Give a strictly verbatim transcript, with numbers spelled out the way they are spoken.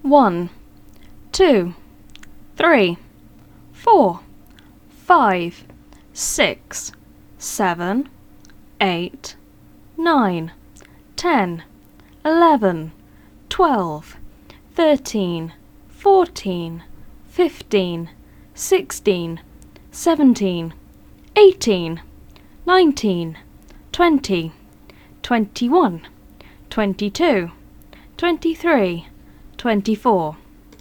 One, two, three, four, five, six, seven, eight, nine, ten, eleven, twelve, thirteen, fourteen, fifteen, sixteen, seventeen, eighteen, nineteen, twenty, twenty-one, twenty-two, twenty-three, twenty-four.